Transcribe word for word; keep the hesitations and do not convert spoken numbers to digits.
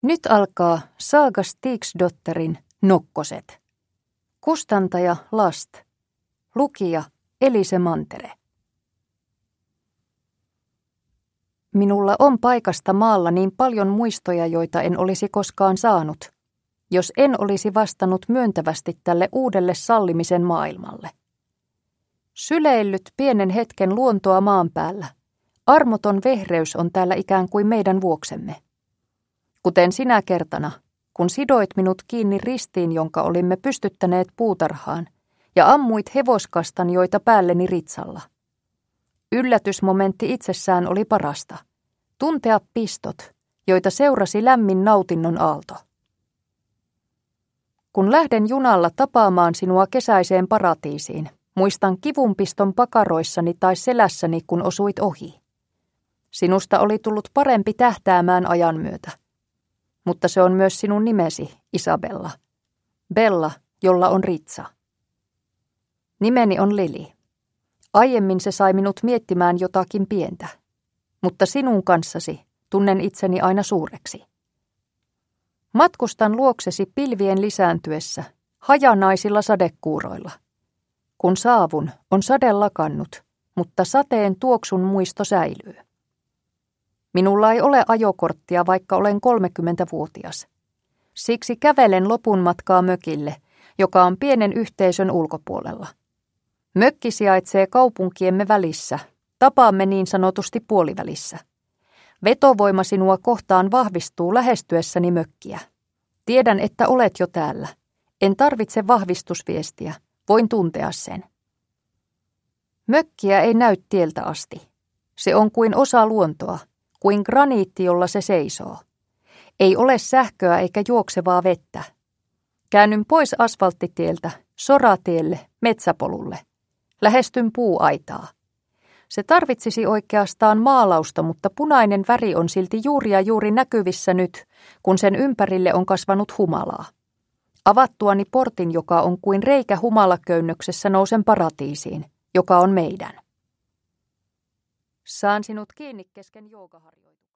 Nyt alkaa Saga Stigsdotterin Nokkoset. Kustantaja Last. Lukija Elise Mantere. Minulla on paikasta maalla niin paljon muistoja, joita en olisi koskaan saanut, jos en olisi vastannut myöntävästi tälle uudelle sallimisen maailmalle. Syleillyt pienen hetken luontoa maan päällä, armoton vehreys on täällä ikään kuin meidän vuoksemme. Kuten sinä kertana, kun sidoit minut kiinni ristiin, jonka olimme pystyttäneet puutarhaan, ja ammuit hevoskastanjoita päälleni ritsalla. Yllätysmomentti itsessään oli parasta. Tuntea pistot, joita seurasi lämmin nautinnon aalto. Kun lähden junalla tapaamaan sinua kesäiseen paratiisiin, muistan kivunpiston pakaroissani tai selässäni, kun osuit ohi. Sinusta oli tullut parempi tähtäämään ajan myötä. Mutta se on myös sinun nimesi, Isabella. Bella, jolla on ritsa. Nimeni on Lili. Aiemmin se sai minut miettimään jotakin pientä, mutta sinun kanssasi tunnen itseni aina suureksi. Matkustan luoksesi pilvien lisääntyessä, hajanaisilla sadekuuroilla. Kun saavun, on sade lakannut, mutta sateen tuoksun muisto säilyy. Minulla ei ole ajokorttia, vaikka olen kolmekymmentävuotias. Siksi kävelen lopun matkaa mökille, joka on pienen yhteisön ulkopuolella. Mökki sijaitsee kaupunkiemme välissä, tapaamme niin sanotusti puolivälissä. Vetovoima sinua kohtaan vahvistuu lähestyessäni mökkiä. Tiedän, että olet jo täällä. En tarvitse vahvistusviestiä, voin tuntea sen. Mökkiä ei näy tieltä asti. Se on kuin osa luontoa, kuin graniitti, jolla se seisoo. Ei ole sähköä eikä juoksevaa vettä. Käännyn pois asfalttitieltä, soratielle, metsäpolulle. Lähestyn puuaitaa. Se tarvitsisi oikeastaan maalausta, mutta punainen väri on silti juuri ja juuri näkyvissä nyt, kun sen ympärille on kasvanut humalaa. Avattuani portin, joka on kuin reikä humalaköynnöksessä, nousen paratiisiin, joka on meidän. Saan sinut kiinni kesken joogaharjoituksen.